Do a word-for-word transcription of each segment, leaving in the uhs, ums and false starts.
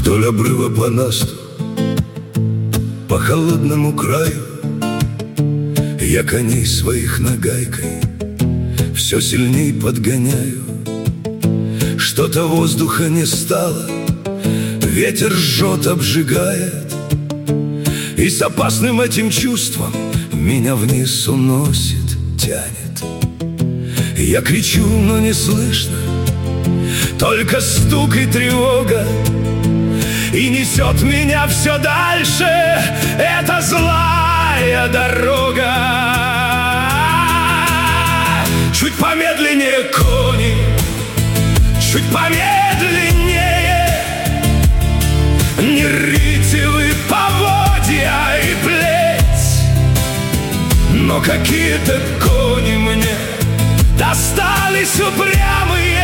Вдоль обрыва по насту, по холодному краю я коней своих нагайкой все сильней подгоняю. Что-то воздуха не стало, ветер жжет, обжигает, и с опасным этим чувством меня вниз уносит, тянет. Я кричу, но не слышно, только стук и тревога, и несет меня все дальше эта злая дорога. Чуть помедленнее кони, чуть помедленнее, не рыйте вы поводья и плеть. Но какие-то кони мне достались упрямые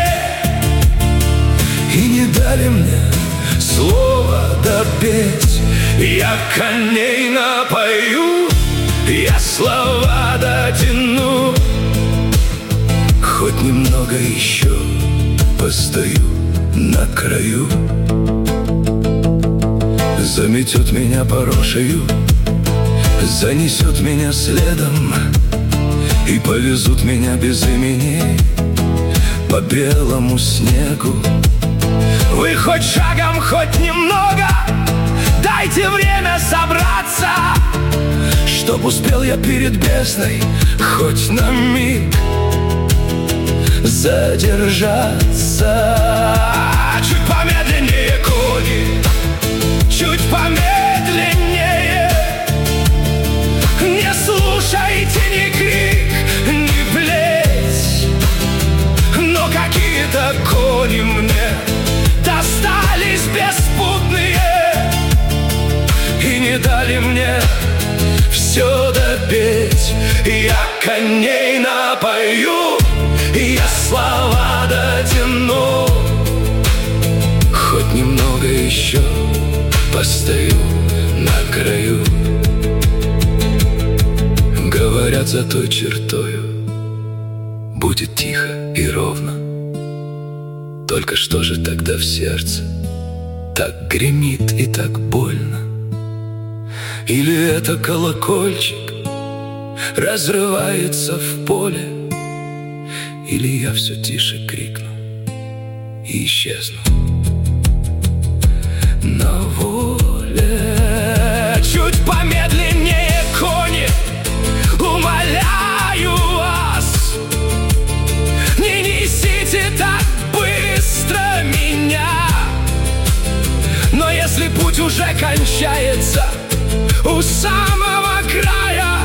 и не дали мне слово допеть. Я коней напою, я слова дотяну, хоть немного еще постою на краю. Заметет меня порошею, занесет меня следом, и повезут меня без имени по белому снегу. Вы хоть шагом, хоть немного, дайте время собраться, чтоб успел я перед бездной хоть на миг задержаться. Чуть помедленнее кони, чуть помедленнее, не слушайте ни крик, ни плеть. Но какие-то кони мне достались беспутные и не дали мне все допеть. Я коней напою, я слова дотяну, хоть немного еще постою на краю. Говорят, за той чертою будет тихо и ровно. Только что же тогда в сердце так гремит и так больно? Или это колокольчик разрывается в поле? Или я все тише крикну и исчезну на воле? Чуть помедленнее кони, умоляю вас, не несите так быстро меня. Но если путь уже кончается у самого края,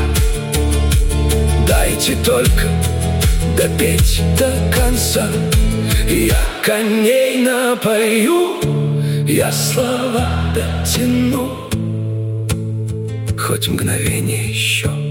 дайте только допеть до конца. Я коней напою, я слова дотяну, хоть мгновение еще